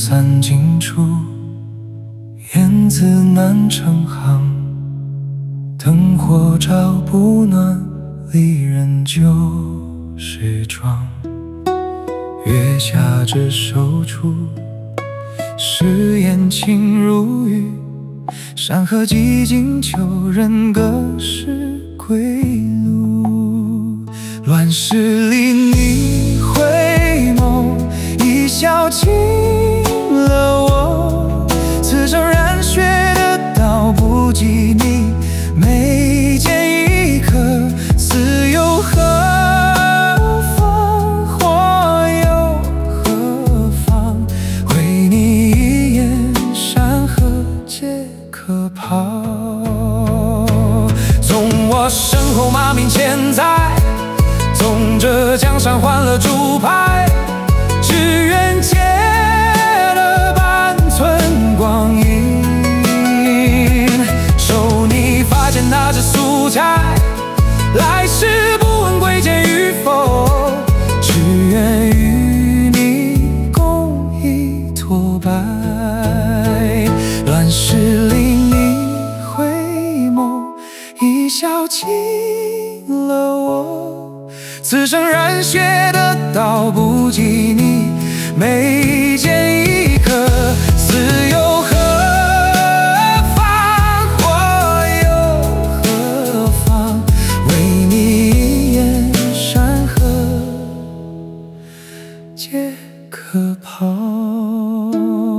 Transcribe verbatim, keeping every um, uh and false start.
散尽处，燕子难成行。灯火照不暖，离人旧时妆。月下只手处，誓言情如雨。山河寂静，求人各是归路。乱世里你回眸，一笑倾了我。此生染血的道不及你，眉间一刻，似又何方，或又何方？为你一眼，山河皆可抛。纵我身后马鸣千载，纵这江山换了主牌，只愿借了半寸光阴，守你发间那支素柴，来世不问贵贱与否，只愿与你共一托白。乱世里你回眸，一笑倾了我。此生染血的道不及你，眉间一刻，似又何方，或又何方？为你一眼，山河皆可抛。